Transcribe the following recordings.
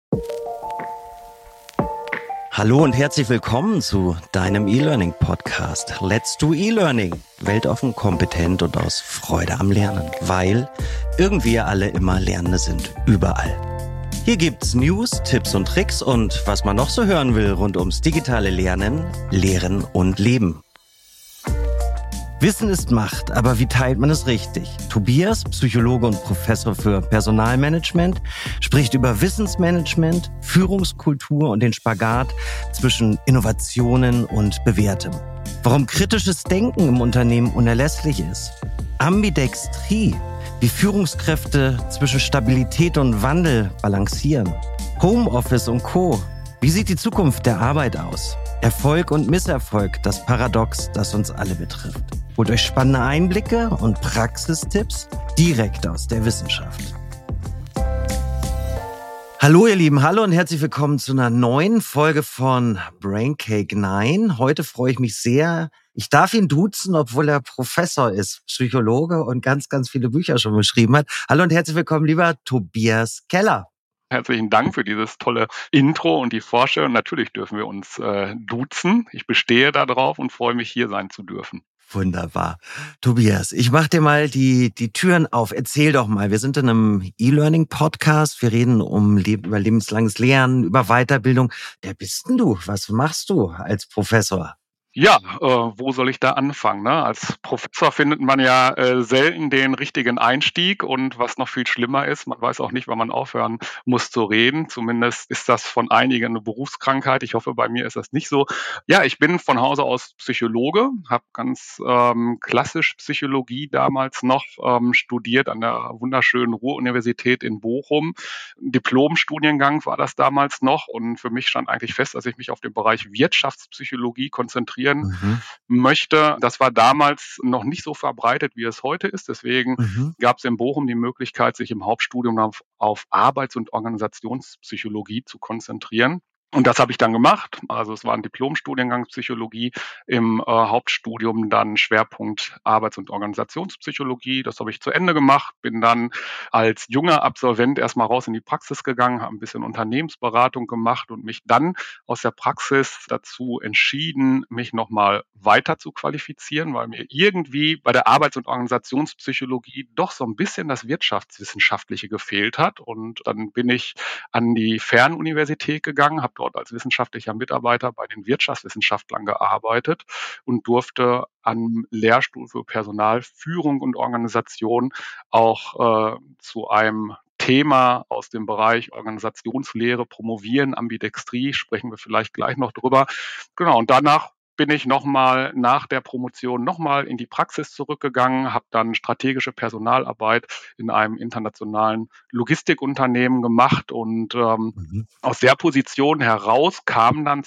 Hallo und herzlich willkommen zu deinem E-Learning-Podcast. Let's do E-Learning. Weltoffen, kompetent und aus Freude am Lernen. Weil irgendwie alle immer Lernende sind. Überall. Hier gibt's News, Tipps und Tricks und was man noch so hören will rund ums digitale Lernen, Lehren und Leben. Wissen ist Macht, aber wie teilt man es richtig? Tobias, Psychologe und Professor für Personalmanagement, spricht über Wissensmanagement, Führungskultur und den Spagat zwischen Innovationen und Bewährtem. Warum kritisches Denken im Unternehmen unerlässlich ist. Ambidextrie, wie Führungskräfte zwischen Stabilität und Wandel balancieren. Homeoffice und Co. Wie sieht die Zukunft der Arbeit aus? Erfolg und Misserfolg, das Paradox, das uns alle betrifft. Holt euch spannende Einblicke und Praxistipps direkt aus der Wissenschaft. Hallo ihr Lieben, hallo und herzlich willkommen zu einer neuen Folge von Braincake 9. Heute freue ich mich sehr. Ich darf ihn duzen, obwohl er Professor ist, Psychologe und ganz, ganz viele Bücher schon geschrieben hat. Hallo und herzlich willkommen, lieber Tobias Keller. Herzlichen Dank für dieses tolle Intro und die Vorstellung. Natürlich dürfen wir uns duzen. Ich bestehe darauf und freue mich, hier sein zu dürfen. Wunderbar. Tobias, ich mach dir mal die Türen auf. Erzähl doch mal. Wir sind in einem E-Learning-Podcast. Wir reden über lebenslanges Lernen, über Weiterbildung. Wer bist denn du? Was machst du als Professor? Ja, wo soll ich da anfangen? Ne? Als Professor findet man ja selten den richtigen Einstieg und was noch viel schlimmer ist, man weiß auch nicht, wann man aufhören muss zu reden. Zumindest ist das von einigen eine Berufskrankheit. Ich hoffe, bei mir ist das nicht so. Ja, ich bin von Hause aus Psychologe, habe ganz klassisch Psychologie damals noch studiert an der wunderschönen Ruhr-Universität in Bochum. Diplom-Studiengang war das damals noch und für mich stand eigentlich fest, dass ich mich auf den Bereich Wirtschaftspsychologie konzentrieren möchte. Das war damals noch nicht so verbreitet, wie es heute ist. Deswegen gab es in Bochum die Möglichkeit, sich im Hauptstudium auf Arbeits- und Organisationspsychologie zu konzentrieren. Und das habe ich dann gemacht. Also es war ein Diplom-Studiengang Psychologie, im Hauptstudium dann Schwerpunkt Arbeits- und Organisationspsychologie. Das habe ich zu Ende gemacht, bin dann als junger Absolvent erstmal raus in die Praxis gegangen, habe ein bisschen Unternehmensberatung gemacht und mich dann aus der Praxis dazu entschieden, mich nochmal weiter zu qualifizieren, weil mir irgendwie bei der Arbeits- und Organisationspsychologie doch so ein bisschen das Wirtschaftswissenschaftliche gefehlt hat. Und dann bin ich an die Fernuniversität gegangen, habe dort als wissenschaftlicher Mitarbeiter bei den Wirtschaftswissenschaftlern gearbeitet und durfte am Lehrstuhl für Personalführung und Organisation auch zu einem Thema aus dem Bereich Organisationslehre promovieren, Ambidextrie, sprechen wir vielleicht gleich noch drüber. Genau, und danach bin ich nochmal nach der Promotion nochmal in die Praxis zurückgegangen, habe dann strategische Personalarbeit in einem internationalen Logistikunternehmen gemacht und aus der Position heraus kam dann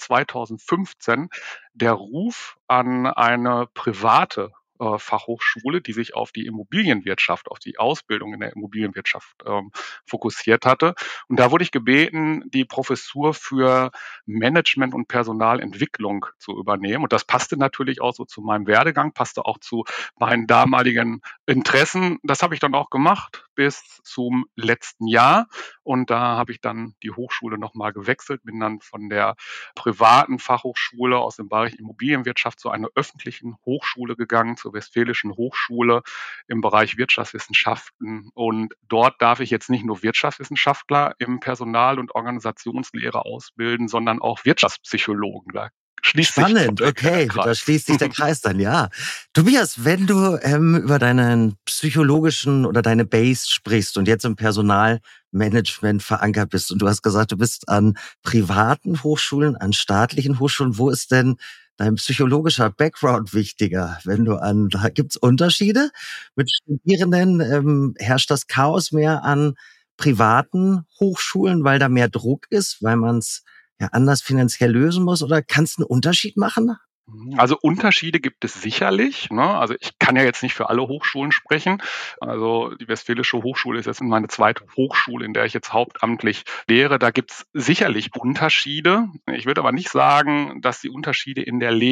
2015 der Ruf an eine private Fachhochschule, die sich auf die Immobilienwirtschaft, auf die Ausbildung in der Immobilienwirtschaft fokussiert hatte. Und da wurde ich gebeten, die Professur für Management und Personalentwicklung zu übernehmen. Und das passte natürlich auch so zu meinem Werdegang, passte auch zu meinen damaligen Interessen. Das habe ich dann auch gemacht bis zum letzten Jahr. Und da habe ich dann die Hochschule nochmal gewechselt, bin dann von der privaten Fachhochschule aus dem Bereich Immobilienwirtschaft zu einer öffentlichen Hochschule gegangen, zur Westfälischen Hochschule im Bereich Wirtschaftswissenschaften. Und dort darf ich jetzt nicht nur Wirtschaftswissenschaftler im Personal- und Organisationslehre ausbilden, sondern auch Wirtschaftspsychologen. Da schließt Spannend, sich okay, der Kreis. da schließt sich der Kreis dann, ja. Tobias, wenn du über deinen psychologischen oder deine Base sprichst und jetzt im Personalmanagement verankert bist und du hast gesagt, du bist an privaten Hochschulen, an staatlichen Hochschulen, wo ist denn dein psychologischer Background wichtiger? Da gibt's Unterschiede? Mit Studierenden herrscht das Chaos mehr an privaten Hochschulen, weil da mehr Druck ist, weil man es anders finanziell lösen muss? Oder kann es einen Unterschied machen? Also Unterschiede gibt es sicherlich, ne? Also ich kann ja jetzt nicht für alle Hochschulen sprechen. Also die Westfälische Hochschule ist jetzt meine zweite Hochschule, in der ich jetzt hauptamtlich lehre. Da gibt es sicherlich Unterschiede. Ich würde aber nicht sagen, dass die Unterschiede in der Lehre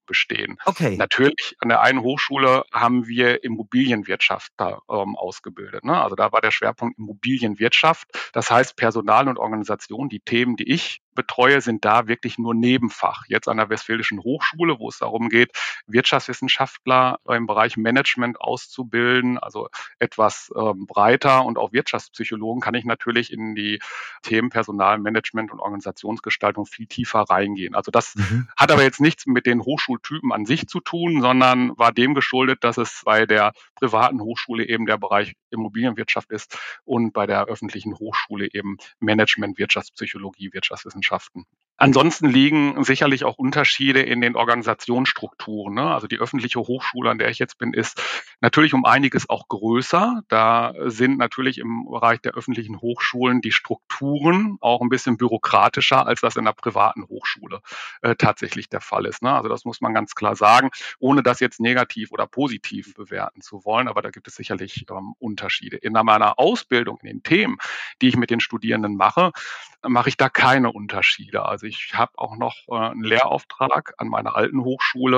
bestehen. Okay. Natürlich, an der einen Hochschule haben wir Immobilienwirtschaftler ausgebildet. Ne? Also da war der Schwerpunkt Immobilienwirtschaft. Das heißt, Personal und Organisation, die Themen, die ich betreue, sind da wirklich nur Nebenfach. Jetzt an der Westfälischen Hochschule, wo es darum geht, Wirtschaftswissenschaftler im Bereich Management auszubilden, also etwas breiter, und auch Wirtschaftspsychologen, kann ich natürlich in die Themen Personalmanagement und Organisationsgestaltung viel tiefer reingehen. Also das Mhm. hat aber jetzt nichts mit den Hochschultypen an sich zu tun, sondern war dem geschuldet, dass es bei der privaten Hochschule eben der Bereich Immobilienwirtschaft ist und bei der öffentlichen Hochschule eben Management, Wirtschaftspsychologie, Wirtschaftswissenschaften. Ansonsten liegen sicherlich auch Unterschiede in den Organisationsstrukturen. Ne? Also die öffentliche Hochschule, an der ich jetzt bin, ist natürlich um einiges auch größer. Da sind natürlich im Bereich der öffentlichen Hochschulen die Strukturen auch ein bisschen bürokratischer, als das in der privaten Hochschule tatsächlich der Fall ist. Ne? Also das muss man ganz klar sagen, ohne das jetzt negativ oder positiv bewerten zu wollen. Aber da gibt es sicherlich Unterschiede. In meiner Ausbildung, in den Themen, die ich mit den Studierenden mache, mache ich da keine Unterschiede. Also ich habe auch noch einen Lehrauftrag an meiner alten Hochschule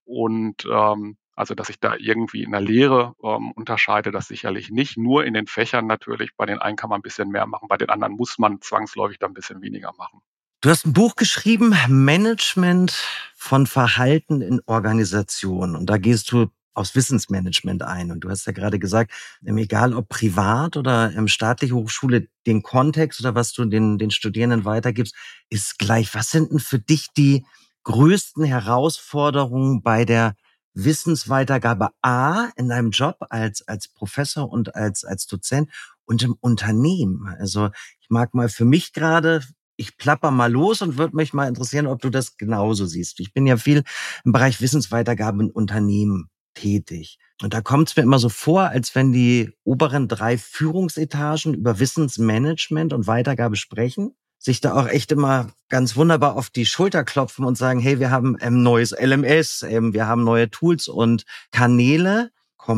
und also dass ich da irgendwie in der Lehre unterscheide, das sicherlich nicht. Nur in den Fächern natürlich. Bei den einen kann man ein bisschen mehr machen, bei den anderen muss man zwangsläufig dann ein bisschen weniger machen. Du hast ein Buch geschrieben, Management von Verhalten in Organisationen. Und da gehst du aufs Wissensmanagement ein. Und du hast ja gerade gesagt, egal ob privat oder staatliche Hochschule, den Kontext oder was du den Studierenden weitergibst, ist gleich. Was sind denn für dich die größten Herausforderungen bei der Wissensweitergabe A in deinem Job als Professor und als Dozent und im Unternehmen? Also ich mag mal für mich gerade, ich plapper mal los und würde mich mal interessieren, ob du das genauso siehst. Ich bin ja viel im Bereich Wissensweitergabe in Unternehmen tätig. Und da kommt es mir immer so vor, als wenn die oberen 3 Führungsetagen über Wissensmanagement und Weitergabe sprechen, sich da auch echt immer ganz wunderbar auf die Schulter klopfen und sagen, hey, wir haben neues LMS, wir haben neue Tools und Kanäle,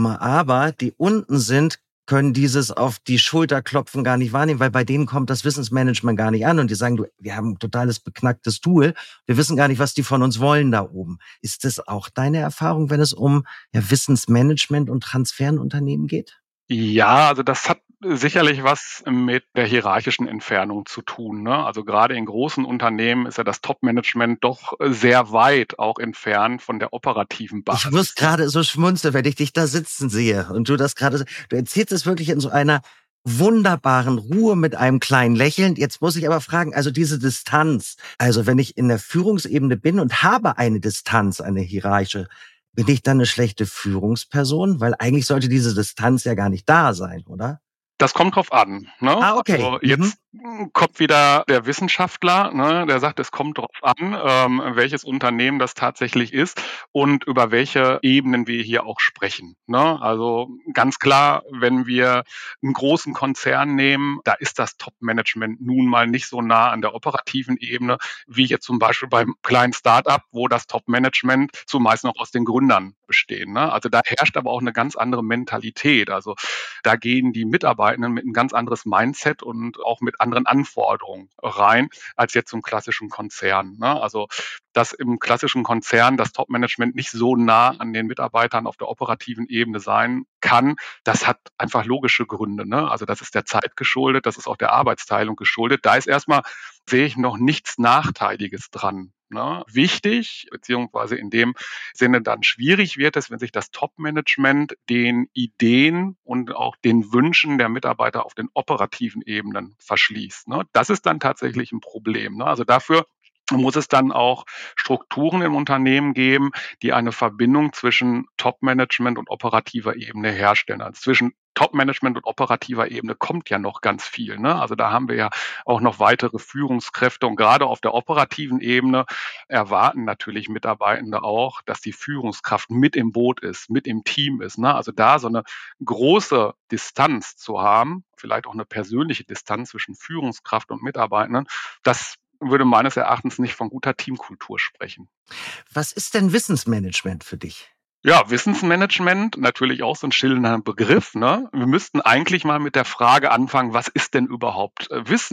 aber die unten sind, können dieses auf die Schulter klopfen gar nicht wahrnehmen, weil bei denen kommt das Wissensmanagement gar nicht an und die sagen, du, wir haben ein totales beknacktes Tool, wir wissen gar nicht, was die von uns wollen da oben. Ist das auch deine Erfahrung, wenn es um Wissensmanagement und Transfer in Unternehmen geht? Ja, also das hat sicherlich was mit der hierarchischen Entfernung zu tun. Ne? Also gerade in großen Unternehmen ist ja das Top-Management doch sehr weit auch entfernt von der operativen Ich muss Basis. gerade so schmunzeln, wenn ich dich da sitzen sehe und du das gerade, du erzählst es wirklich in so einer wunderbaren Ruhe mit einem kleinen Lächeln. Jetzt muss ich aber fragen, also diese Distanz, also wenn ich in der Führungsebene bin und habe eine Distanz, eine hierarchische, bin ich dann eine schlechte Führungsperson? Weil eigentlich sollte diese Distanz ja gar nicht da sein, oder? Das kommt drauf an. Ne? Ah, okay. Also jetzt kommt wieder der Wissenschaftler, ne, der sagt, es kommt drauf an, welches Unternehmen das tatsächlich ist und über welche Ebenen wir hier auch sprechen. Ne? Also ganz klar, wenn wir einen großen Konzern nehmen, da ist das Top-Management nun mal nicht so nah an der operativen Ebene, wie jetzt zum Beispiel beim kleinen Start-up, wo das Top-Management zumeist noch aus den Gründern bestehen. Ne? Also da herrscht aber auch eine ganz andere Mentalität. Also da gehen die Mitarbeitenden mit ein ganz anderes Mindset und auch mit anderen Anforderungen rein, als jetzt zum klassischen Konzern. Ne? Also dass im klassischen Konzern das Top-Management nicht so nah an den Mitarbeitern auf der operativen Ebene sein kann, das hat einfach logische Gründe. Ne? Also das ist der Zeit geschuldet, das ist auch der Arbeitsteilung geschuldet. Da ist erstmal, sehe ich noch nichts Nachteiliges dran. Ne? Wichtig, beziehungsweise in dem Sinne dann schwierig wird es, wenn sich das Top-Management den Ideen und auch den Wünschen der Mitarbeiter auf den operativen Ebenen verschließt. Ne? Das ist dann tatsächlich ein Problem. Ne? Also dafür muss es dann auch Strukturen im Unternehmen geben, die eine Verbindung zwischen Top-Management und operativer Ebene herstellen. Also zwischen Top-Management und operativer Ebene kommt ja noch ganz viel. Ne? Also da haben wir ja auch noch weitere Führungskräfte und gerade auf der operativen Ebene erwarten natürlich Mitarbeitende auch, dass die Führungskraft mit im Boot ist, mit im Team ist. Ne? Also da so eine große Distanz zu haben, vielleicht auch eine persönliche Distanz zwischen Führungskraft und Mitarbeitenden, das würde meines Erachtens nicht von guter Teamkultur sprechen. Was ist denn Wissensmanagement für dich? Ja, Wissensmanagement, natürlich auch so ein schillernder Begriff. Ne? Wir müssten eigentlich mal mit der Frage anfangen, was ist denn überhaupt Wissen?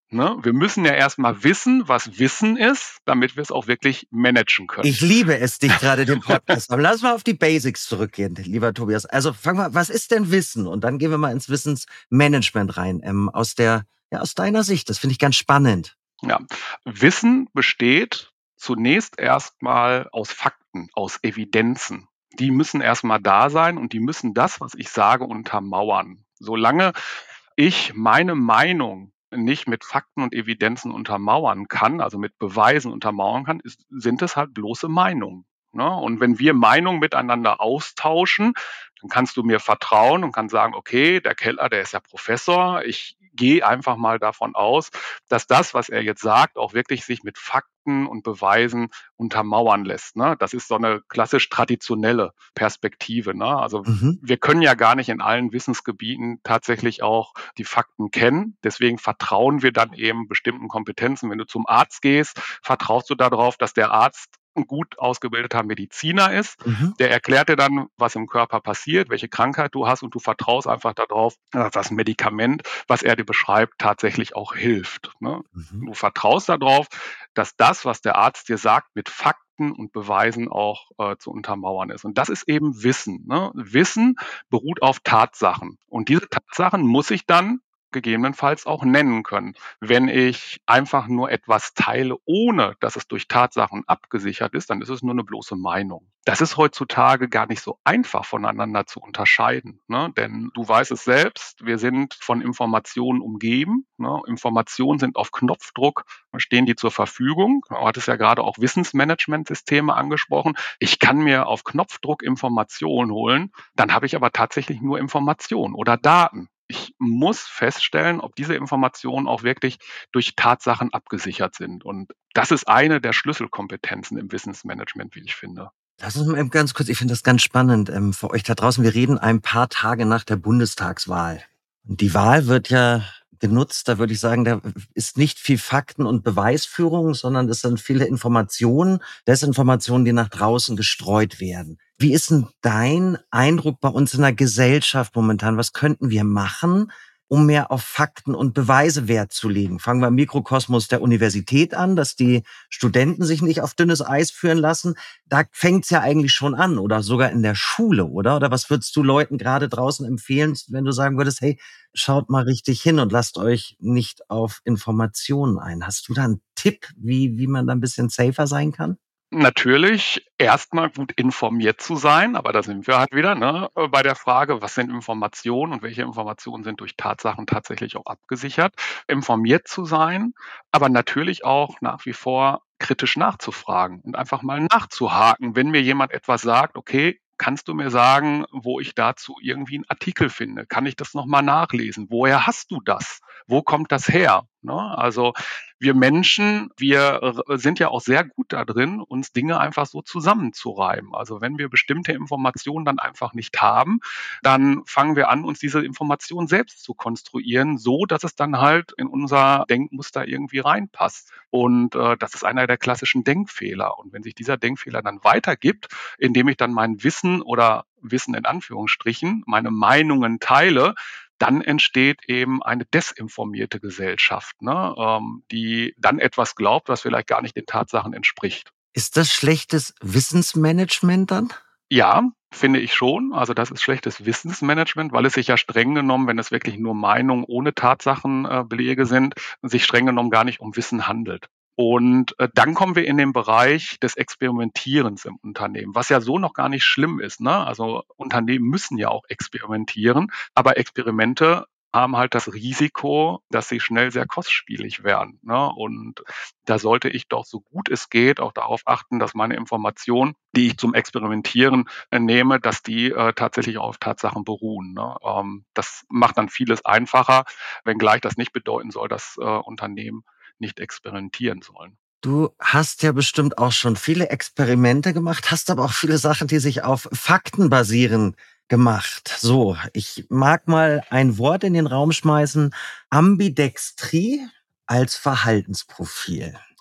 Ne? Wir müssen ja erstmal wissen, was Wissen ist, damit wir es auch wirklich managen können. Ich liebe es, dich gerade den Podcast. Aber lass mal auf die Basics zurückgehen, lieber Tobias. Also fang mal, was ist denn Wissen? Und dann gehen wir mal ins Wissensmanagement rein. Aus deiner Sicht. Das finde ich ganz spannend. Ja, Wissen besteht zunächst erstmal aus Fakten, aus Evidenzen. Die müssen erstmal da sein und die müssen das, was ich sage, untermauern. Solange ich meine Meinung nicht mit Fakten und Evidenzen untermauern kann, also mit Beweisen untermauern kann, sind es halt bloße Meinungen. Ne? Und wenn wir Meinungen miteinander austauschen, dann kannst du mir vertrauen und kannst sagen, okay, der Keller, der ist ja Professor, ich gehe einfach mal davon aus, dass das, was er jetzt sagt, auch wirklich sich mit Fakten und Beweisen untermauern lässt. Ne? Das ist so eine klassisch traditionelle Perspektive. Ne? Also wir können ja gar nicht in allen Wissensgebieten tatsächlich auch die Fakten kennen. Deswegen vertrauen wir dann eben bestimmten Kompetenzen. Wenn du zum Arzt gehst, vertraust du darauf, dass der Arzt ein gut ausgebildeter Mediziner ist. Der erklärt dir dann, was im Körper passiert, welche Krankheit du hast und du vertraust einfach darauf, dass das Medikament, was er dir beschreibt, tatsächlich auch hilft. Ne? Du vertraust darauf, dass das, was der Arzt dir sagt, mit Fakten und Beweisen auch zu untermauern ist. Und das ist eben Wissen. Ne? Wissen beruht auf Tatsachen. Und diese Tatsachen muss ich dann gegebenenfalls auch nennen können. Wenn ich einfach nur etwas teile, ohne dass es durch Tatsachen abgesichert ist, dann ist es nur eine bloße Meinung. Das ist heutzutage gar nicht so einfach voneinander zu unterscheiden, ne? Denn du weißt es selbst, wir sind von Informationen umgeben. Ne? Informationen sind auf Knopfdruck, stehen die zur Verfügung. Du hattest ja gerade auch Wissensmanagementsysteme angesprochen. Ich kann mir auf Knopfdruck Informationen holen, dann habe ich aber tatsächlich nur Informationen oder Daten. Ich muss feststellen, ob diese Informationen auch wirklich durch Tatsachen abgesichert sind. Und das ist eine der Schlüsselkompetenzen im Wissensmanagement, wie ich finde. Lass uns mal eben ganz kurz, ich finde das ganz spannend für euch da draußen. Wir reden ein paar Tage nach der Bundestagswahl. Und die Wahl wird ja genutzt, da würde ich sagen, da ist nicht viel Fakten- und Beweisführung, sondern es sind viele Informationen, Desinformationen, die nach draußen gestreut werden. Wie ist denn dein Eindruck bei uns in der Gesellschaft momentan? Was könnten wir machen, um mehr auf Fakten und Beweise Wert zu legen? Fangen wir im Mikrokosmos der Universität an, dass die Studenten sich nicht auf dünnes Eis führen lassen. Da fängt's ja eigentlich schon an oder sogar in der Schule, oder? Oder was würdest du Leuten gerade draußen empfehlen, wenn du sagen würdest, hey, schaut mal richtig hin und lasst euch nicht auf Informationen ein. Hast du da einen Tipp, wie man da ein bisschen safer sein kann? Natürlich erstmal gut informiert zu sein, aber da sind wir halt wieder, ne, bei der Frage, was sind Informationen und welche Informationen sind durch Tatsachen tatsächlich auch abgesichert. Informiert zu sein, aber natürlich auch nach wie vor kritisch nachzufragen und einfach mal nachzuhaken. Wenn mir jemand etwas sagt, okay, kannst du mir sagen, wo ich dazu irgendwie einen Artikel finde? Kann ich das nochmal nachlesen? Woher hast du das? Wo kommt das her? Ne? Also wir Menschen, wir sind ja auch sehr gut da drin, uns Dinge einfach so zusammenzureimen. Also wenn wir bestimmte Informationen dann einfach nicht haben, dann fangen wir an, uns diese Informationen selbst zu konstruieren, so dass es dann halt in unser Denkmuster irgendwie reinpasst. Und das ist einer der klassischen Denkfehler. Und wenn sich dieser Denkfehler dann weitergibt, indem ich dann mein Wissen oder Wissen in Anführungsstrichen, meine Meinungen teile, dann entsteht eben eine desinformierte Gesellschaft, ne, die dann etwas glaubt, was vielleicht gar nicht den Tatsachen entspricht. Ist das schlechtes Wissensmanagement dann? Ja, finde ich schon. Also das ist schlechtes Wissensmanagement, weil es sich ja streng genommen, wenn es wirklich nur Meinungen ohne Tatsachenbelege sind, sich streng genommen gar nicht um Wissen handelt. Und dann kommen wir in den Bereich des Experimentierens im Unternehmen, was ja so noch gar nicht schlimm ist. Ne? Also Unternehmen müssen ja auch experimentieren, aber Experimente haben halt das Risiko, dass sie schnell sehr kostspielig werden. Ne? Und da sollte ich doch so gut es geht auch darauf achten, dass meine Informationen, die ich zum Experimentieren nehme, dass die tatsächlich auf Tatsachen beruhen. Ne? Das macht dann vieles einfacher, wenngleich das nicht bedeuten soll, dass Unternehmen nicht experimentieren sollen. Du hast ja bestimmt auch schon viele Experimente gemacht, hast aber auch viele Sachen, die sich auf Fakten basieren, gemacht. So, ich mag mal ein Wort in den Raum schmeißen. Ambidextrie als Verhaltensprofil.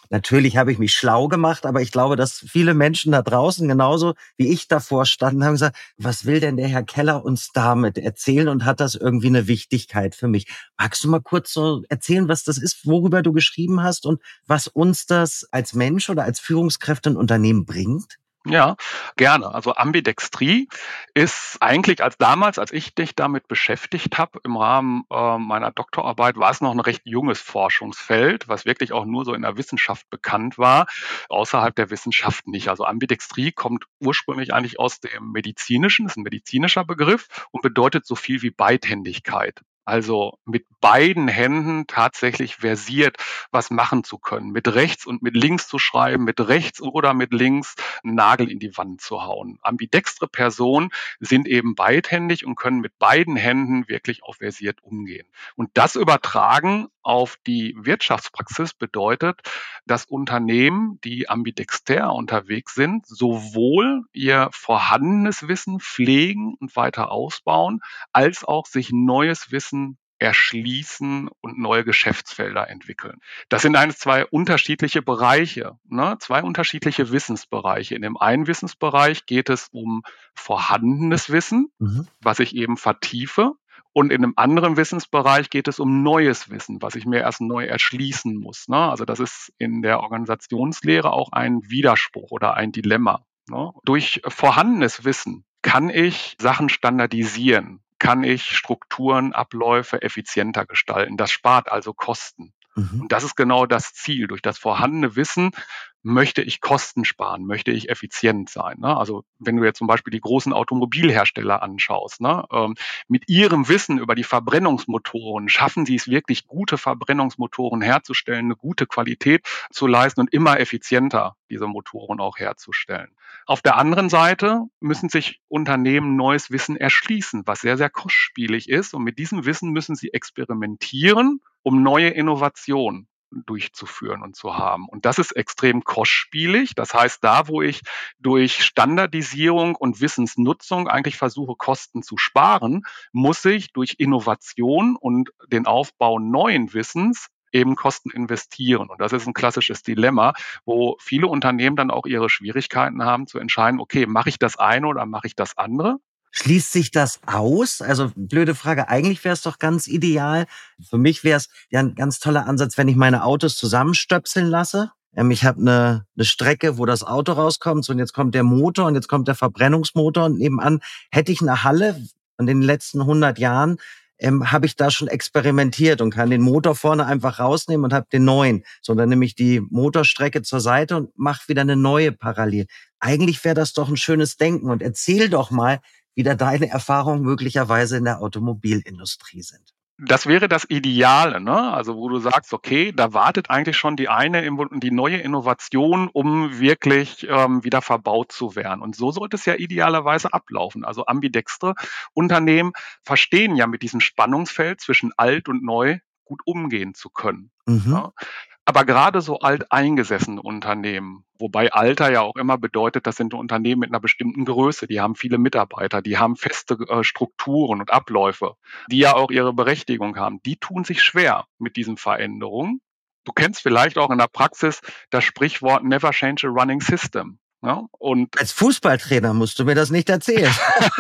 Natürlich habe ich mich schlau gemacht, aber ich glaube, dass viele Menschen da draußen genauso wie ich davor standen, haben gesagt, was will denn der Herr Keller uns damit erzählen und hat das irgendwie eine Wichtigkeit für mich? Magst du mal kurz so erzählen, was das ist, worüber du geschrieben hast und was uns das als Mensch oder als Führungskräfte in Unternehmen bringt? Ja, gerne. Also Ambidextrie ist eigentlich als ich dich damit beschäftigt habe, im Rahmen meiner Doktorarbeit, war es noch ein recht junges Forschungsfeld, was wirklich auch nur so in der Wissenschaft bekannt war, außerhalb der Wissenschaft nicht. Also Ambidextrie kommt ursprünglich eigentlich aus dem Medizinischen, ist ein medizinischer Begriff und bedeutet so viel wie Beidhändigkeit. Also mit beiden Händen tatsächlich versiert was machen zu können, mit rechts und mit links zu schreiben, mit rechts oder mit links einen Nagel in die Wand zu hauen. Ambidextre Personen sind eben beidhändig und können mit beiden Händen wirklich auch versiert umgehen. Und das übertragen auf die Wirtschaftspraxis bedeutet, dass Unternehmen, die ambidexter unterwegs sind, sowohl ihr vorhandenes Wissen pflegen und weiter ausbauen, als auch sich neues Wissen erschließen und neue Geschäftsfelder entwickeln. Das sind eigentlich zwei unterschiedliche Bereiche, ne? Zwei unterschiedliche Wissensbereiche. In dem einen Wissensbereich geht es um vorhandenes Wissen, Mhm. was ich eben vertiefe. Und in einem anderen Wissensbereich geht es um neues Wissen, was ich mir erst neu erschließen muss. Ne? Also das ist in der Organisationslehre auch ein Widerspruch oder ein Dilemma. Ne? Durch vorhandenes Wissen kann ich Sachen standardisieren, kann ich Strukturen, Abläufe effizienter gestalten. Das spart also Kosten. Mhm. Und das ist genau das Ziel. Durch das vorhandene Wissen möchte ich Kosten sparen, möchte ich effizient sein. Ne? Also wenn du jetzt zum Beispiel die großen Automobilhersteller anschaust, ne? Mit ihrem Wissen über die Verbrennungsmotoren schaffen sie es wirklich, gute Verbrennungsmotoren herzustellen, eine gute Qualität zu leisten und immer effizienter diese Motoren auch herzustellen. Auf der anderen Seite müssen sich Unternehmen neues Wissen erschließen, was sehr, sehr kostspielig ist. Und mit diesem Wissen müssen sie experimentieren, um neue Innovationen durchzuführen und zu haben. Und das ist extrem kostspielig. Das heißt, da, wo ich durch Standardisierung und Wissensnutzung eigentlich versuche, Kosten zu sparen, muss ich durch Innovation und den Aufbau neuen Wissens eben Kosten investieren. Und das ist ein klassisches Dilemma, wo viele Unternehmen dann auch ihre Schwierigkeiten haben zu entscheiden, okay, mache ich das eine oder mache ich das andere? Schließt sich das aus? Also blöde Frage. Eigentlich wäre es doch ganz ideal. Für mich wäre es ja ein ganz toller Ansatz, wenn ich meine Autos zusammenstöpseln lasse. Ich habe eine Strecke, wo das Auto rauskommt, so, und jetzt kommt der Motor und jetzt kommt der Verbrennungsmotor und nebenan hätte ich eine Halle. Und in den letzten 100 Jahren habe ich da schon experimentiert und kann den Motor vorne einfach rausnehmen und habe den neuen. So, dann nehme ich die Motorstrecke zur Seite und mache wieder eine neue parallel. Eigentlich wäre das doch ein schönes Denken. Und erzähl doch mal, wie da deine Erfahrungen möglicherweise in der Automobilindustrie sind. Das wäre das Ideale, ne? Also wo du sagst, okay, da wartet eigentlich schon die neue Innovation, um wirklich wieder verbaut zu werden. Und so sollte es ja idealerweise ablaufen. Also ambidextre Unternehmen verstehen ja mit diesem Spannungsfeld zwischen alt und neu gut umgehen zu können. Mhm. Ja? Aber gerade so alteingesessene Unternehmen, wobei Alter ja auch immer bedeutet, das sind Unternehmen mit einer bestimmten Größe, die haben viele Mitarbeiter, die haben feste Strukturen und Abläufe, die ja auch ihre Berechtigung haben, die tun sich schwer mit diesen Veränderungen. Du kennst vielleicht auch in der Praxis das Sprichwort Never change a running system. Ne? Und Als Fußballtrainer musst du mir das nicht erzählen.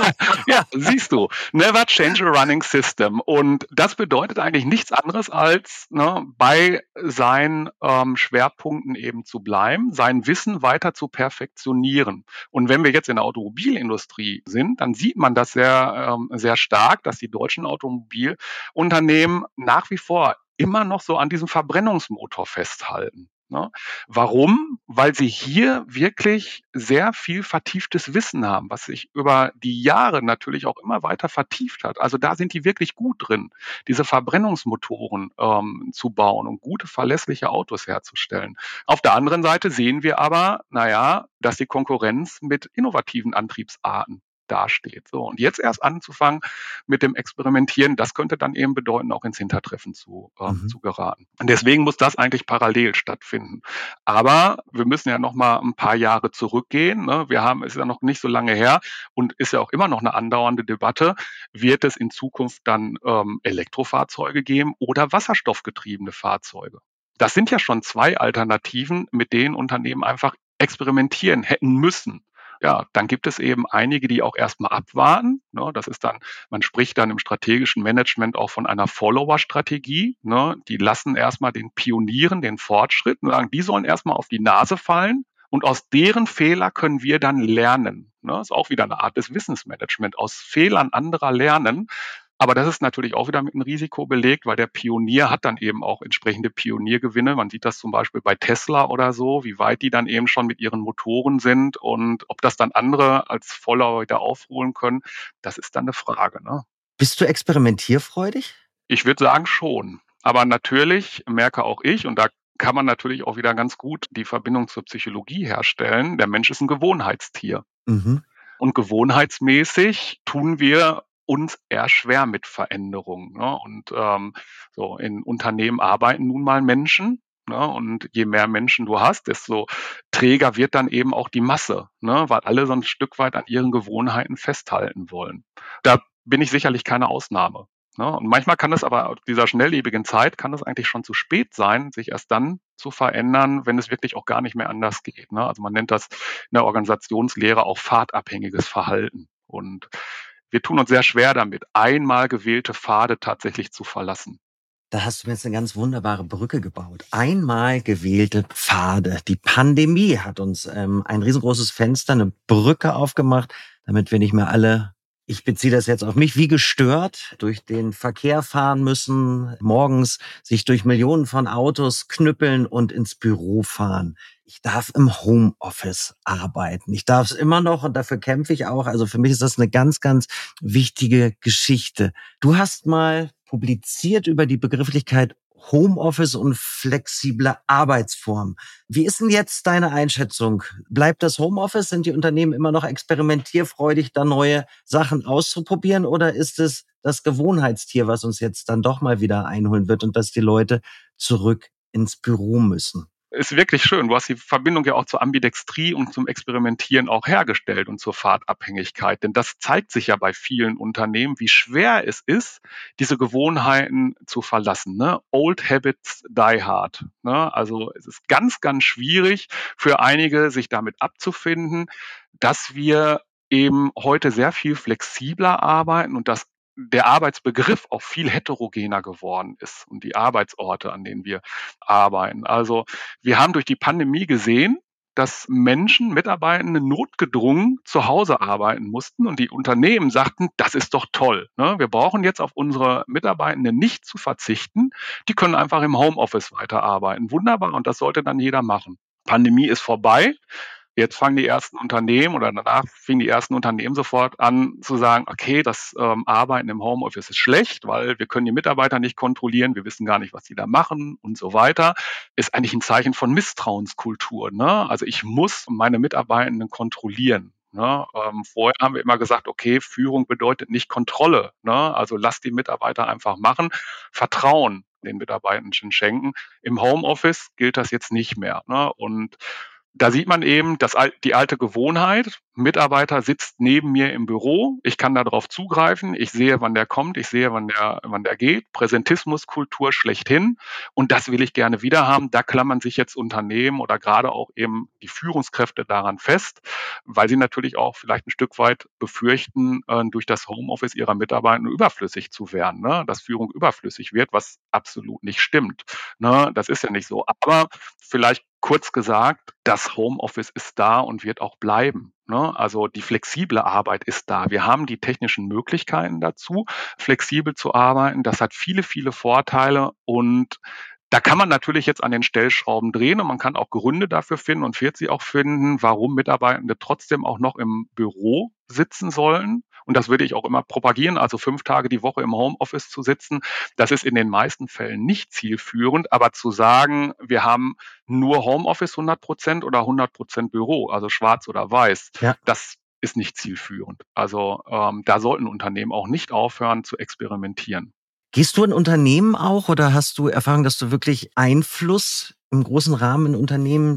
ja, siehst du, never change a running system. Und das bedeutet eigentlich nichts anderes als bei seinen Schwerpunkten eben zu bleiben, sein Wissen weiter zu perfektionieren. Und wenn wir jetzt in der Automobilindustrie sind, dann sieht man das sehr stark, dass die deutschen Automobilunternehmen nach wie vor immer noch so an diesem Verbrennungsmotor festhalten. Ne? Warum? Weil sie hier wirklich sehr viel vertieftes Wissen haben, was sich über die Jahre natürlich auch immer weiter vertieft hat. Also da sind die wirklich gut drin, diese Verbrennungsmotoren zu bauen und gute, verlässliche Autos herzustellen. Auf der anderen Seite sehen wir aber, naja, dass die Konkurrenz mit innovativen Antriebsarten dasteht. So, und jetzt erst anzufangen mit dem Experimentieren, das könnte dann eben bedeuten, auch ins Hintertreffen Mhm. zu geraten. Und deswegen muss das eigentlich parallel stattfinden. Aber wir müssen ja noch mal ein paar Jahre zurückgehen. Ne? Es ist ja noch nicht so lange her und ist ja auch immer noch eine andauernde Debatte. Wird es in Zukunft dann Elektrofahrzeuge geben oder wasserstoffgetriebene Fahrzeuge? Das sind ja schon 2 Alternativen, mit denen Unternehmen einfach experimentieren hätten müssen. Ja, dann gibt es eben einige, die auch erst mal abwarten, ne? Das ist dann Man spricht dann im strategischen Management auch von einer Follower-Strategie, ne? Die lassen erst mal den Pionieren den Fortschritt und sagen, die sollen erst mal auf die Nase fallen und aus deren Fehler können wir dann lernen, ne? Ist auch wieder eine Art des Wissensmanagement, aus Fehlern anderer lernen. Aber das ist natürlich auch wieder mit einem Risiko belegt, weil der Pionier hat dann eben auch entsprechende Pioniergewinne. Man sieht das zum Beispiel bei Tesla oder so, wie weit die dann eben schon mit ihren Motoren sind und ob das dann andere als Follower wieder aufholen können, das ist dann eine Frage, ne? Bist du experimentierfreudig? Ich würde sagen schon. Aber natürlich merke auch ich, und da kann man natürlich auch wieder ganz gut die Verbindung zur Psychologie herstellen, der Mensch ist ein Gewohnheitstier. Mhm. Und gewohnheitsmäßig tun wir uns eher schwer mit Veränderungen, ne? Und, so in Unternehmen arbeiten nun mal Menschen, ne? Und je mehr Menschen du hast, desto träger wird dann eben auch die Masse, ne? Weil alle so ein Stück weit an ihren Gewohnheiten festhalten wollen. Da bin ich sicherlich keine Ausnahme, ne? Und manchmal kann es aber dieser schnelllebigen Zeit kann es eigentlich schon zu spät sein, sich erst dann zu verändern, wenn es wirklich auch gar nicht mehr anders geht, ne? Also, man nennt das in der Organisationslehre auch pfadabhängiges Verhalten. Und wir tun uns sehr schwer damit, einmal gewählte Pfade tatsächlich zu verlassen. Da hast du mir jetzt eine ganz wunderbare Brücke gebaut. Einmal gewählte Pfade. Die Pandemie hat uns ein riesengroßes Fenster, eine Brücke aufgemacht, damit wir nicht mehr alle, ich beziehe das jetzt auf mich, wie gestört durch den Verkehr fahren müssen, morgens sich durch Millionen von Autos knüppeln und ins Büro fahren. Ich darf im Homeoffice arbeiten. Ich darf es immer noch und dafür kämpfe ich auch. Also für mich ist das eine ganz, ganz wichtige Geschichte. Du hast mal publiziert über die Begrifflichkeit Homeoffice und flexible Arbeitsform. Wie ist denn jetzt deine Einschätzung? Bleibt das Homeoffice? Sind die Unternehmen immer noch experimentierfreudig, da neue Sachen auszuprobieren? Oder ist es das Gewohnheitstier, was uns jetzt dann doch mal wieder einholen wird und dass die Leute zurück ins Büro müssen? Ist wirklich schön. Du hast die Verbindung ja auch zur Ambidextrie und zum Experimentieren auch hergestellt und zur Pfadabhängigkeit. Denn das zeigt sich ja bei vielen Unternehmen, wie schwer es ist, diese Gewohnheiten zu verlassen, ne? Old habits die hard, ne? Also, es ist ganz, ganz schwierig für einige, sich damit abzufinden, dass wir eben heute sehr viel flexibler arbeiten und dass der Arbeitsbegriff auch viel heterogener geworden ist und die Arbeitsorte, an denen wir arbeiten. Also, wir haben durch die Pandemie gesehen, dass Menschen, Mitarbeitende notgedrungen zu Hause arbeiten mussten und die Unternehmen sagten, das ist doch toll, ne? Wir brauchen jetzt auf unsere Mitarbeitenden nicht zu verzichten. Die können einfach im Homeoffice weiterarbeiten. Wunderbar, und das sollte dann jeder machen. Pandemie ist vorbei. Jetzt fangen die ersten Unternehmen oder danach fingen die ersten Unternehmen sofort an zu sagen, okay, das Arbeiten im Homeoffice ist schlecht, weil wir können die Mitarbeiter nicht kontrollieren, wir wissen gar nicht, was die da machen und so weiter. Ist eigentlich ein Zeichen von Misstrauenskultur, ne? Also ich muss meine Mitarbeitenden kontrollieren. Ne? Vorher haben wir immer gesagt, okay, Führung bedeutet nicht Kontrolle. Ne? Also lasst die Mitarbeiter einfach machen, Vertrauen den Mitarbeitenden schenken. Im Homeoffice gilt das jetzt nicht mehr. Ne? Und da sieht man eben die alte Gewohnheit. Mitarbeiter sitzt neben mir im Büro. Ich kann darauf zugreifen. Ich sehe, wann der kommt. Ich sehe, wann der geht. Präsentismuskultur schlechthin. Und das will ich gerne wieder haben. Da klammern sich jetzt Unternehmen oder gerade auch eben die Führungskräfte daran fest, weil sie natürlich auch vielleicht ein Stück weit befürchten, durch das Homeoffice ihrer Mitarbeiter überflüssig zu werden, ne? Dass Führung überflüssig wird, was absolut nicht stimmt. Ne? Das ist ja nicht so. Aber vielleicht kurz gesagt, das Homeoffice ist da und wird auch bleiben, ne? Also die flexible Arbeit ist da. Wir haben die technischen Möglichkeiten dazu, flexibel zu arbeiten. Das hat viele, viele Vorteile und da kann man natürlich jetzt an den Stellschrauben drehen und man kann auch Gründe dafür finden und wird sie auch finden, warum Mitarbeitende trotzdem auch noch im Büro sitzen sollen. Und das würde ich auch immer propagieren, also 5 Tage die Woche im Homeoffice zu sitzen. Das ist in den meisten Fällen nicht zielführend, aber zu sagen, wir haben nur Homeoffice 100% oder 100% Büro, also schwarz oder weiß, Ja. das ist nicht zielführend. Also da sollten Unternehmen auch nicht aufhören zu experimentieren. Gehst du in Unternehmen auch oder hast du Erfahrung, dass du wirklich Einfluss im großen Rahmen in Unternehmen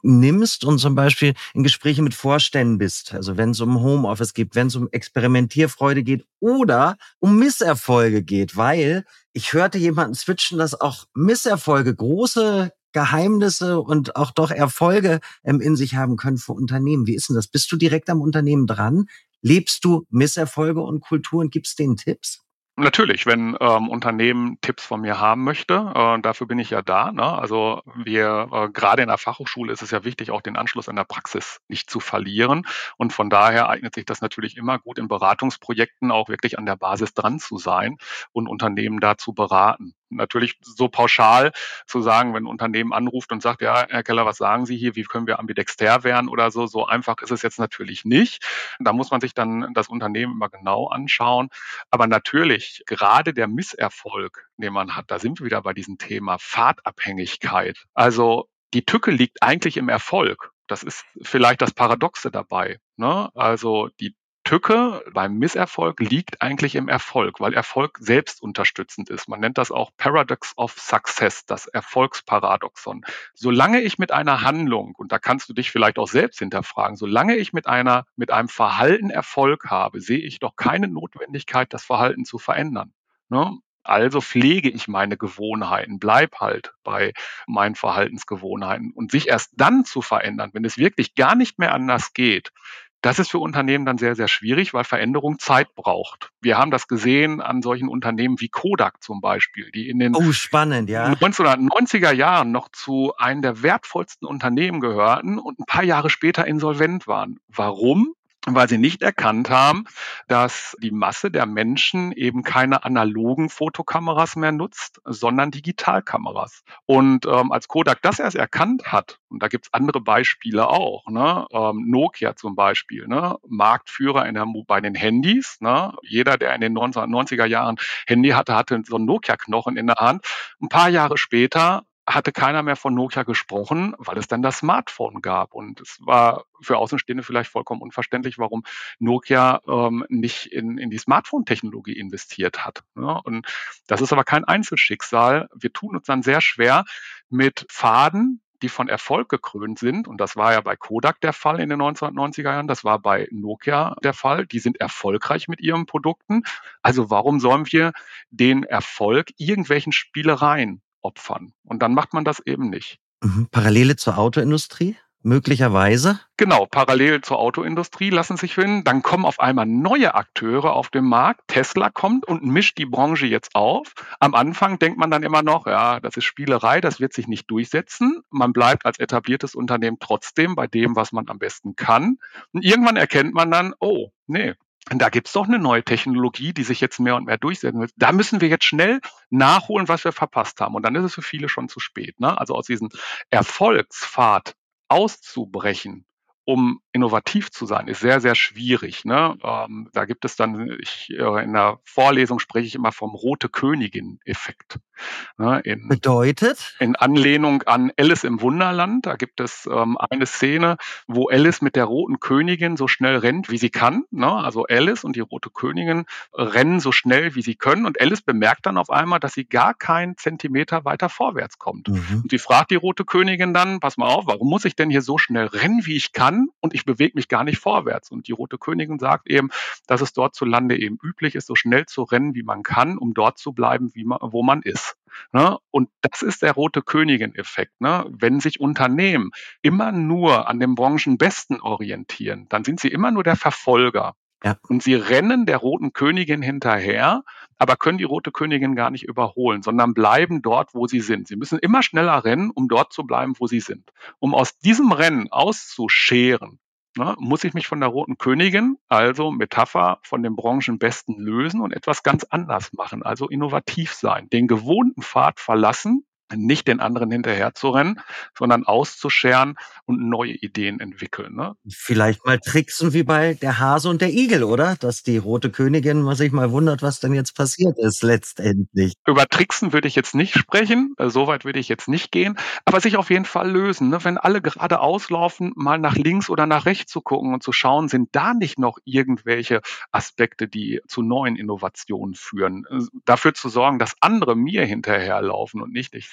nimmst und zum Beispiel in Gespräche mit Vorständen bist, also wenn es um Homeoffice geht, wenn es um Experimentierfreude geht oder um Misserfolge geht, weil ich hörte jemanden switchen, dass auch Misserfolge große Geheimnisse und auch doch Erfolge in sich haben können für Unternehmen. Wie ist denn das? Bist du direkt am Unternehmen dran? Lebst du Misserfolge und Kulturen? Gibst denen Tipps? Natürlich, wenn Unternehmen Tipps von mir haben möchte, dafür bin ich ja da. Ne? Also wir gerade in der Fachhochschule ist es ja wichtig, auch den Anschluss an der Praxis nicht zu verlieren. Und von daher eignet sich das natürlich immer gut in Beratungsprojekten auch wirklich an der Basis dran zu sein und Unternehmen da zu beraten. Natürlich so pauschal zu sagen, wenn ein Unternehmen anruft und sagt, ja, Herr Keller, was sagen Sie hier, wie können wir ambidexter werden oder so, so einfach ist es jetzt natürlich nicht. Da muss man sich dann das Unternehmen immer genau anschauen. Aber natürlich, gerade der Misserfolg, den man hat, da sind wir wieder bei diesem Thema Pfadabhängigkeit. Also die Tücke liegt eigentlich im Erfolg. Das ist vielleicht das Paradoxe dabei. Ne? Also die Tücke beim Misserfolg liegt eigentlich im Erfolg, weil Erfolg selbst unterstützend ist. Man nennt das auch Paradox of Success, das Erfolgsparadoxon. Solange ich mit einer Handlung, und da kannst du dich vielleicht auch selbst hinterfragen, solange ich mit einem Verhalten Erfolg habe, sehe ich doch keine Notwendigkeit, das Verhalten zu verändern. Ne? Also pflege ich meine Gewohnheiten, bleib halt bei meinen Verhaltensgewohnheiten und sich erst dann zu verändern, wenn es wirklich gar nicht mehr anders geht, das ist für Unternehmen dann sehr, sehr schwierig, weil Veränderung Zeit braucht. Wir haben das gesehen an solchen Unternehmen wie Kodak zum Beispiel, die in den Oh, spannend, ja. 1990er Jahren noch zu einem der wertvollsten Unternehmen gehörten und ein paar Jahre später insolvent waren. Warum? Weil sie nicht erkannt haben, dass die Masse der Menschen eben keine analogen Fotokameras mehr nutzt, sondern Digitalkameras. Und als Kodak das erst erkannt hat, und da gibt's andere Beispiele auch, ne? Nokia zum Beispiel, ne? Marktführer bei den Handys. Ne? Jeder, der in den 1990er Jahren Handy hatte, hatte so einen Nokia-Knochen in der Hand. Ein paar Jahre später hatte keiner mehr von Nokia gesprochen, weil es dann das Smartphone gab. Und es war für Außenstehende vielleicht vollkommen unverständlich, warum Nokia nicht in die Smartphone-Technologie investiert hat. Ne? Und das ist aber kein Einzelschicksal. Wir tun uns dann sehr schwer mit Pfaden, die von Erfolg gekrönt sind. Und das war ja bei Kodak der Fall in den 1990er Jahren. Das war bei Nokia der Fall. Die sind erfolgreich mit ihren Produkten. Also warum sollen wir den Erfolg irgendwelchen Spielereien opfern? Und dann macht man das eben nicht. Mhm. Parallele zur Autoindustrie? Möglicherweise? Genau, parallel zur Autoindustrie lassen sich finden. Dann kommen auf einmal neue Akteure auf den Markt. Tesla kommt und mischt die Branche jetzt auf. Am Anfang denkt man dann immer noch, ja, das ist Spielerei, das wird sich nicht durchsetzen. Man bleibt als etabliertes Unternehmen trotzdem bei dem, was man am besten kann. Und irgendwann erkennt man dann, oh, nee, da gibt's doch eine neue Technologie, die sich jetzt mehr und mehr durchsetzen wird. Da müssen wir jetzt schnell nachholen, was wir verpasst haben. Und dann ist es für viele schon zu spät. Ne? Also aus diesem Erfolgspfad auszubrechen, um innovativ zu sein, ist sehr, sehr schwierig. Ne? Da gibt es dann, in der Vorlesung spreche ich immer vom Rote Königin-Effekt. Ne? Bedeutet? In Anlehnung an Alice im Wunderland. Da gibt es eine Szene, wo Alice mit der roten Königin so schnell rennt, wie sie kann. Ne? Also Alice und die rote Königin rennen so schnell, wie sie können. Und Alice bemerkt dann auf einmal, dass sie gar keinen Zentimeter weiter vorwärts kommt. Mhm. Und sie fragt die rote Königin dann, pass mal auf, warum muss ich denn hier so schnell rennen, wie ich kann? Und ich bewege mich gar nicht vorwärts. Und die rote Königin sagt eben, dass es dort zu Lande eben üblich ist, so schnell zu rennen, wie man kann, um dort zu bleiben, wo man ist. Ne? Und das ist der rote Königin-Effekt. Ne? Wenn sich Unternehmen immer nur an dem Branchenbesten orientieren, dann sind sie immer nur der Verfolger. Ja. Und sie rennen der roten Königin hinterher, aber können die rote Königin gar nicht überholen, sondern bleiben dort, wo sie sind. Sie müssen immer schneller rennen, um dort zu bleiben, wo sie sind. Um aus diesem Rennen auszuscheren, ne, muss ich mich von der roten Königin, also Metapher, von dem Branchenbesten lösen und etwas ganz anders machen, also innovativ sein, den gewohnten Pfad verlassen, nicht den anderen hinterher zu rennen, sondern auszuscheren und neue Ideen entwickeln. Ne? Vielleicht mal tricksen wie bei der Hase und der Igel, oder? Dass die rote Königin sich mal wundert, was denn jetzt passiert ist letztendlich. Über Tricksen würde ich jetzt nicht sprechen, so weit würde ich jetzt nicht gehen, aber sich auf jeden Fall lösen. Ne? Wenn alle geradeaus laufen, mal nach links oder nach rechts zu gucken und zu schauen, sind da nicht noch irgendwelche Aspekte, die zu neuen Innovationen führen. Dafür zu sorgen, dass andere mir hinterherlaufen und nicht ich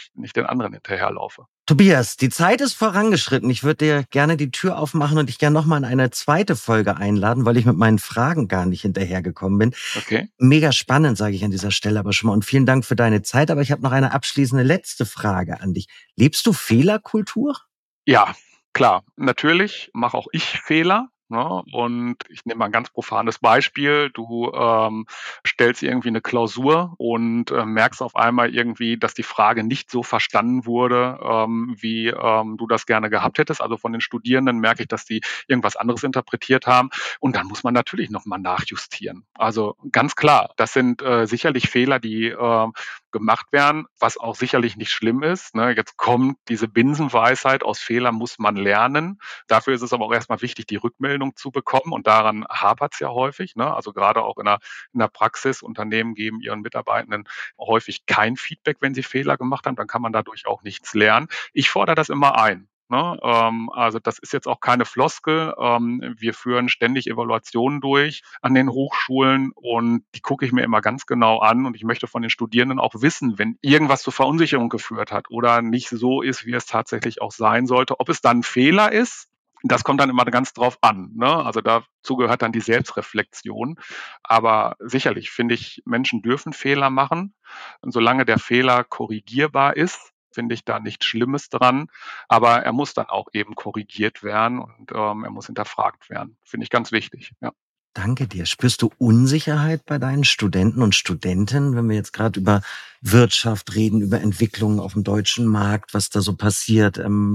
nicht den anderen hinterherlaufe. Tobias, die Zeit ist vorangeschritten. Ich würde dir gerne die Tür aufmachen und dich gerne nochmal in eine zweite Folge einladen, weil ich mit meinen Fragen gar nicht hinterhergekommen bin. Okay. Mega spannend, sage ich an dieser Stelle aber schon mal. Und vielen Dank für deine Zeit. Aber ich habe noch eine abschließende letzte Frage an dich. Lebst du Fehlerkultur? Ja, klar. Natürlich mache auch ich Fehler. Ne? Und ich nehme mal ein ganz profanes Beispiel. Du stellst irgendwie eine Klausur und merkst auf einmal irgendwie, dass die Frage nicht so verstanden wurde, wie du das gerne gehabt hättest. Also von den Studierenden merke ich, dass die irgendwas anderes interpretiert haben. Und dann muss man natürlich nochmal nachjustieren. Also ganz klar, das sind sicherlich Fehler, die gemacht werden, was auch sicherlich nicht schlimm ist. Ne? Jetzt kommt diese Binsenweisheit, aus Fehlern muss man lernen. Dafür ist es aber auch erstmal wichtig, die Rückmeldung zu bekommen. Und daran hapert es ja häufig. Ne? Also gerade auch in der Praxis, Unternehmen geben ihren Mitarbeitenden häufig kein Feedback, wenn sie Fehler gemacht haben. Dann kann man dadurch auch nichts lernen. Ich fordere das immer ein. Ne? Also das ist jetzt auch keine Floskel. Wir führen ständig Evaluationen durch an den Hochschulen und die gucke ich mir immer ganz genau an und ich möchte von den Studierenden auch wissen, wenn irgendwas zur Verunsicherung geführt hat oder nicht so ist, wie es tatsächlich auch sein sollte, ob es dann ein Fehler ist. Das kommt dann immer ganz drauf an. Ne? Also dazu gehört dann die Selbstreflexion. Aber sicherlich finde ich, Menschen dürfen Fehler machen. Und solange der Fehler korrigierbar ist, finde ich da nichts Schlimmes dran. Aber er muss dann auch eben korrigiert werden und er muss hinterfragt werden. Finde ich ganz wichtig. Ja. Danke dir. Spürst du Unsicherheit bei deinen Studenten und Studentinnen, wenn wir jetzt gerade über Wirtschaft reden, über Entwicklungen auf dem deutschen Markt, was da so passiert?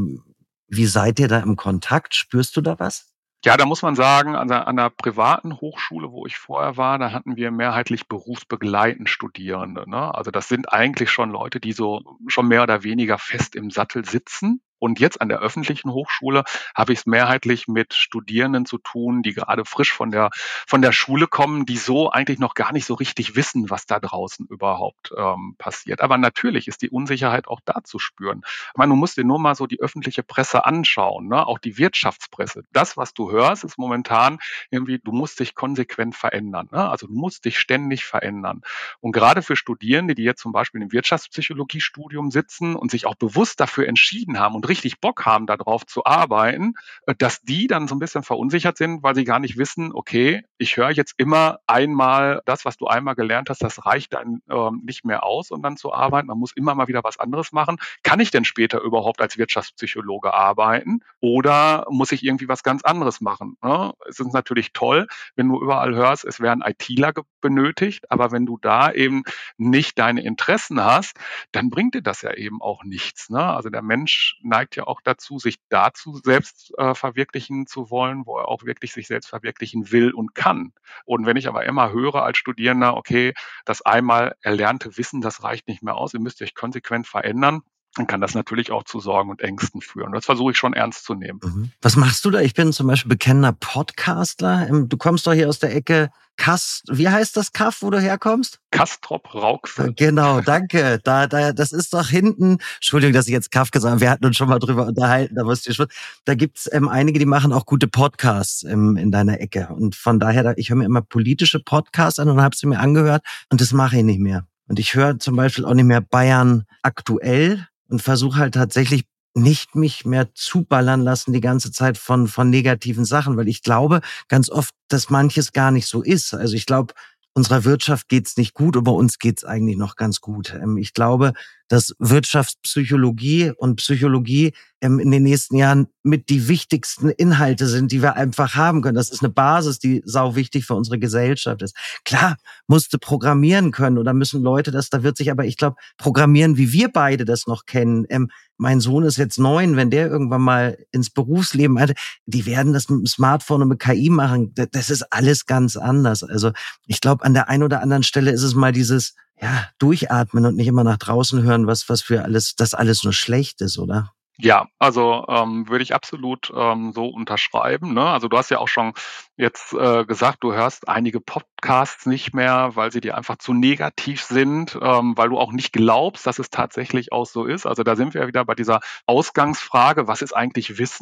Wie seid ihr da im Kontakt? Spürst du da was? Ja, da muss man sagen, an der privaten Hochschule, wo ich vorher war, da hatten wir mehrheitlich berufsbegleitend Studierende. Ne? Also das sind eigentlich schon Leute, die so schon mehr oder weniger fest im Sattel sitzen. Und jetzt an der öffentlichen Hochschule habe ich es mehrheitlich mit Studierenden zu tun, die gerade frisch von der Schule kommen, die so eigentlich noch gar nicht so richtig wissen, was da draußen überhaupt passiert. Aber natürlich ist die Unsicherheit auch da zu spüren. Ich meine, du musst dir nur mal so die öffentliche Presse anschauen, ne? Auch die Wirtschaftspresse. Das, was du hörst, ist momentan irgendwie, du musst dich konsequent verändern. Ne? Also du musst dich ständig verändern. Und gerade für Studierende, die jetzt zum Beispiel im Wirtschaftspsychologiestudium sitzen und sich auch bewusst dafür entschieden haben und richtig Bock haben, darauf zu arbeiten, dass die dann so ein bisschen verunsichert sind, weil sie gar nicht wissen, okay, ich höre jetzt immer einmal das, was du einmal gelernt hast, das reicht dann nicht mehr aus, um dann zu arbeiten. Man muss immer mal wieder was anderes machen. Kann ich denn später überhaupt als Wirtschaftspsychologe arbeiten oder muss ich irgendwie was ganz anderes machen? Ne? Es ist natürlich toll, wenn du überall hörst, es werden ITler benötigt, aber wenn du da eben nicht deine Interessen hast, dann bringt dir das ja eben auch nichts. Ne? Also der Mensch neigt ja auch dazu, sich dazu selbst verwirklichen zu wollen, wo er auch wirklich sich selbst verwirklichen will und kann. Und wenn ich aber immer höre als Studierender, okay, das einmal erlernte Wissen, das reicht nicht mehr aus, ihr müsst euch konsequent verändern, dann kann das natürlich auch zu Sorgen und Ängsten führen. Das versuche ich schon ernst zu nehmen. Was machst du da? Ich bin zum Beispiel bekennender Podcaster. Du kommst doch hier aus der Ecke wie heißt das Kaff, wo du herkommst? Castrop-Rauxel. Genau, danke. Das ist doch hinten. Entschuldigung, dass ich jetzt Kaff gesagt habe. Wir hatten uns schon mal drüber unterhalten. Da gibt's einige, die machen auch gute Podcasts in deiner Ecke. Und von daher, ich höre mir immer politische Podcasts an und habe sie mir angehört. Und das mache ich nicht mehr. Und ich höre zum Beispiel auch nicht mehr Bayern aktuell und versuche halt tatsächlich nicht mich mehr zuballern lassen die ganze Zeit von negativen Sachen, weil ich glaube ganz oft, dass manches gar nicht so ist. Also ich glaube, unserer Wirtschaft geht's nicht gut, aber uns geht's eigentlich noch ganz gut. Ich glaube, dass Wirtschaftspsychologie und Psychologie in den nächsten Jahren mit die wichtigsten Inhalte sind, die wir einfach haben können. Das ist eine Basis, die sau wichtig für unsere Gesellschaft ist. Klar, musste programmieren können oder müssen Leute da wird sich aber, ich glaube, programmieren, wie wir beide das noch kennen. Mein Sohn ist jetzt 9, wenn der irgendwann mal ins Berufsleben, die werden das mit dem Smartphone und mit KI machen. Das ist alles ganz anders. Also ich glaube, an der einen oder anderen Stelle ist es mal dieses durchatmen und nicht immer nach draußen hören, was für das alles nur schlecht ist, oder? Ja, also würde ich absolut so unterschreiben. Ne? Also du hast ja auch schon jetzt gesagt, du hörst einige Podcasts nicht mehr, weil sie dir einfach zu negativ sind, weil du auch nicht glaubst, dass es tatsächlich auch so ist. Also da sind wir ja wieder bei dieser Ausgangsfrage, was ist eigentlich Wissen?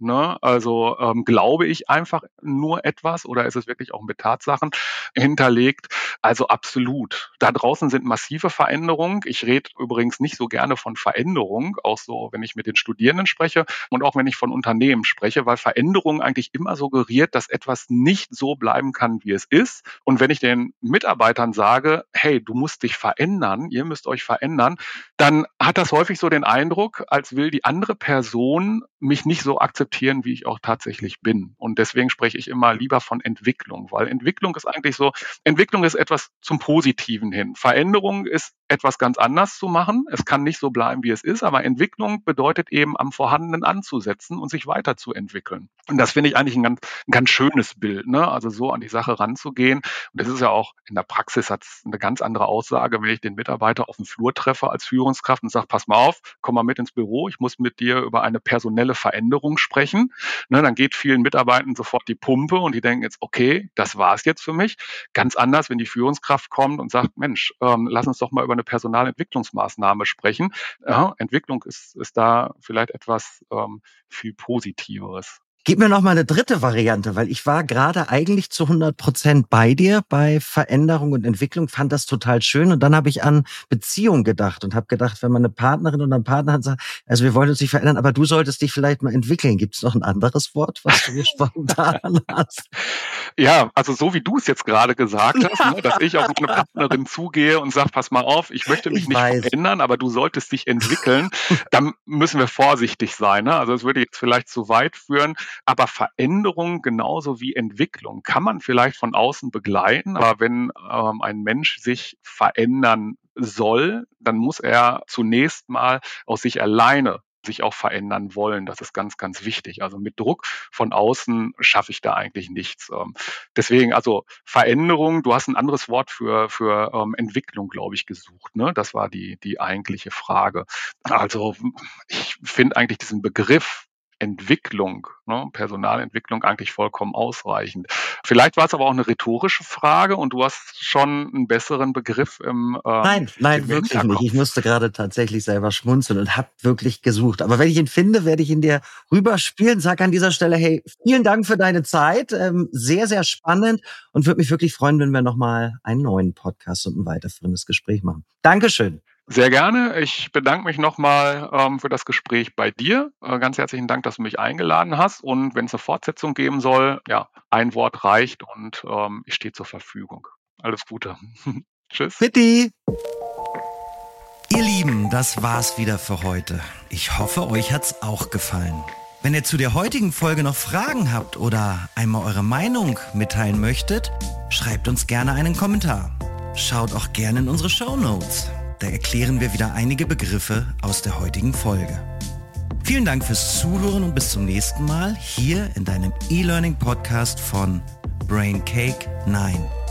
Ne? Also glaube ich einfach nur etwas oder ist es wirklich auch mit Tatsachen hinterlegt? Also absolut. Da draußen sind massive Veränderungen. Ich rede übrigens nicht so gerne von Veränderung, auch so, wenn ich mit den Studierenden spreche und auch wenn ich von Unternehmen spreche, weil Veränderung eigentlich immer suggeriert, dass etwas nicht so bleiben kann, wie es ist. Und wenn ich den Mitarbeitern sage, hey, du musst dich verändern, ihr müsst euch verändern, dann hat das häufig so den Eindruck, als will die andere Person mich nicht so akzeptieren, wie ich auch tatsächlich bin. Und deswegen spreche ich immer lieber von Entwicklung, weil Entwicklung ist eigentlich so, Entwicklung ist etwas zum Positiven hin. Veränderung ist etwas ganz anders zu machen. Es kann nicht so bleiben, wie es ist, aber Entwicklung bedeutet eben am Vorhandenen anzusetzen und sich weiterzuentwickeln. Und das finde ich eigentlich ein ganz schönes Bild, ne? Also so an die Sache ranzugehen. Und das ist ja auch in der Praxis hat es eine ganz andere Aussage, wenn ich den Mitarbeiter auf dem Flur treffe als Führungskraft und sage, pass mal auf, komm mal mit ins Büro, ich muss mit dir über eine personelle Veränderung sprechen. Ne, dann geht vielen Mitarbeitern sofort die Pumpe und die denken jetzt, okay, das war es jetzt für mich. Ganz anders, wenn die Führungskraft kommt und sagt, Mensch, lass uns doch mal über eine Personalentwicklungsmaßnahme sprechen. Ja, Entwicklung ist da vielleicht etwas viel Positiveres. Gib mir noch mal eine dritte Variante, weil ich war gerade eigentlich zu 100% bei dir bei Veränderung und Entwicklung, fand das total schön. Und dann habe ich an Beziehung gedacht und habe gedacht, wenn man eine Partnerin oder einen Partner hat, sagt, also wir wollen uns nicht verändern, aber du solltest dich vielleicht mal entwickeln. Gibt es noch ein anderes Wort, was du mir spontan hast? Ja, also so wie du es jetzt gerade gesagt hast, ne, dass ich auf eine Partnerin zugehe und sage, pass mal auf, ich möchte mich Ich nicht weiß. verändern, aber du solltest dich entwickeln, dann müssen wir vorsichtig sein. Ne? Also es würde jetzt vielleicht zu weit führen, aber Veränderung genauso wie Entwicklung kann man vielleicht von außen begleiten, aber wenn ein Mensch sich verändern soll, dann muss er zunächst mal aus sich alleine sich auch verändern wollen. Das ist ganz, ganz wichtig. Also mit Druck von außen schaffe ich da eigentlich nichts. Deswegen, also Veränderung, du hast ein anderes Wort für Entwicklung, glaube ich, gesucht. Ne? Das war die eigentliche Frage. Also ich finde eigentlich diesen Begriff Entwicklung, ne, Personalentwicklung eigentlich vollkommen ausreichend. Vielleicht war es aber auch eine rhetorische Frage und du hast schon einen besseren Begriff im Nein, im wirklich nicht. Ich Hinterkopf. musste gerade tatsächlich selber schmunzeln und habe wirklich gesucht. Aber wenn ich ihn finde, werde ich ihn dir rüberspielen. Sag an dieser Stelle, hey, vielen Dank für deine Zeit. Sehr, sehr spannend und würde mich wirklich freuen, wenn wir nochmal einen neuen Podcast und ein weiterführendes Gespräch machen. Dankeschön. Sehr gerne. Ich bedanke mich nochmal für das Gespräch bei dir. Ganz herzlichen Dank, dass du mich eingeladen hast. Und wenn es eine Fortsetzung geben soll, ja, ein Wort reicht und ich stehe zur Verfügung. Alles Gute. Tschüss. Bitte. Ihr Lieben, das war's wieder für heute. Ich hoffe, euch hat's auch gefallen. Wenn ihr zu der heutigen Folge noch Fragen habt oder einmal eure Meinung mitteilen möchtet, schreibt uns gerne einen Kommentar. Schaut auch gerne in unsere Shownotes. Da erklären wir wieder einige Begriffe aus der heutigen Folge. Vielen Dank fürs Zuhören und bis zum nächsten Mal hier in deinem E-Learning-Podcast von Brain Cake 9.